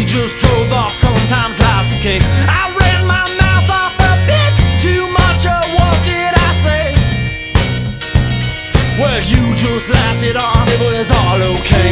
just drove off, sometimes life's a cake. I ran my mouth off a bit too much, or what did I say? Well, you just laughed it off, it was all okay.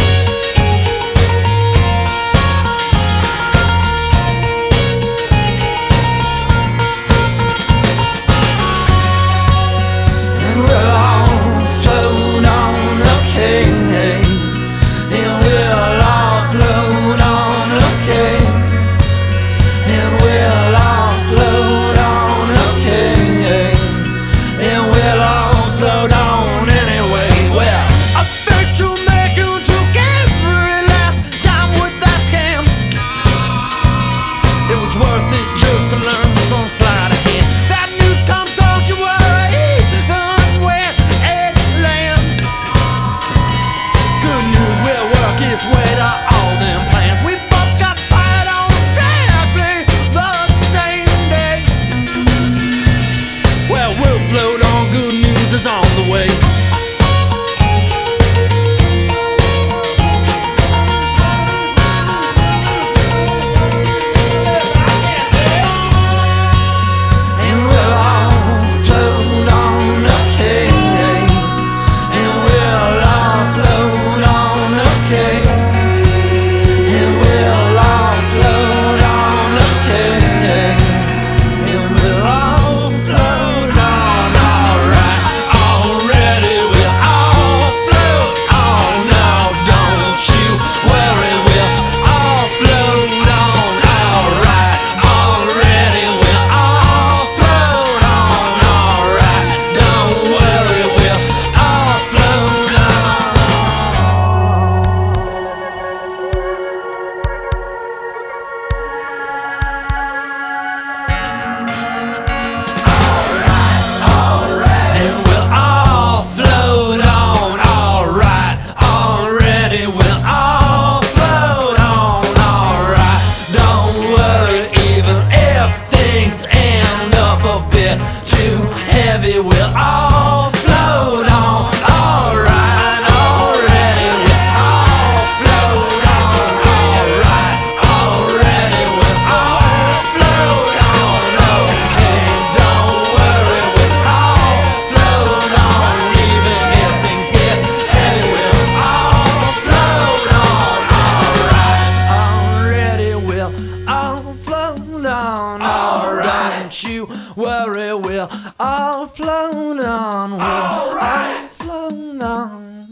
On the way. And we'll all float on okay, and we'll all float on okay, and we'll all float on okay, and we'll all float on alright. Too heavy, we'll all float on. Alright, already we'll all float on. Alright, already we'll all float on. Okay, don't worry, we'll all float on. Even if things get heavy, we'll all float on. Alright, already we'll all float on. Alright, don't you worry, we'll all float on. We'll all float on.